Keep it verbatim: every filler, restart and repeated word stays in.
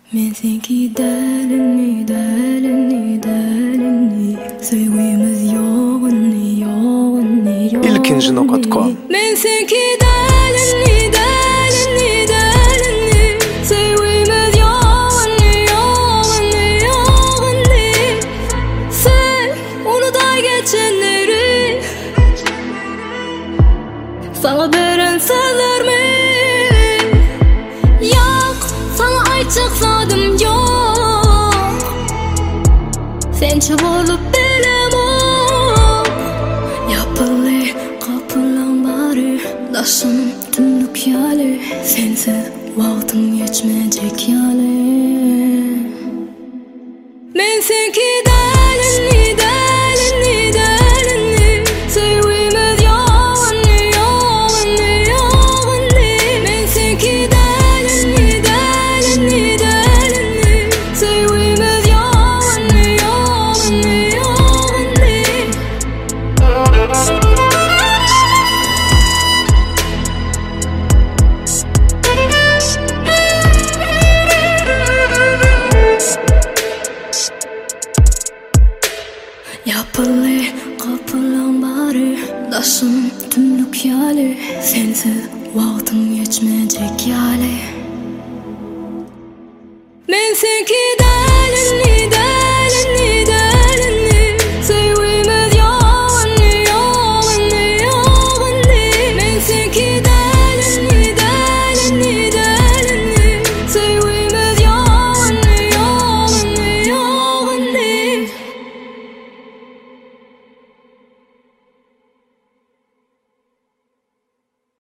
Men senki dälini, dälini, dälini Sevgimiz yoğunni, yoğunni, yoğunni İlkinci nokta com. Men senki dälini, dälini, dälini Sevgimiz yoğunni, yoğunni, yoğunni Sen onu da geçenleri Sana veren sözlerimi Çıksadım yok Sençe olup bilem o Yapılı kapılan bari Daşım tümlük yali Sensiz vaktim geçmeyecek yali Men senki dälini, dälini, dälini Sevgimiz yoğunni, yoğunni, yoğunni Men senki dälini, dälini, dälini Sevgimiz yoğunni, yoğunni, yoğunni Yapılı kapılan bari Daşım tümlük yali Sensiz vaktim geçmeyecek yali Men senki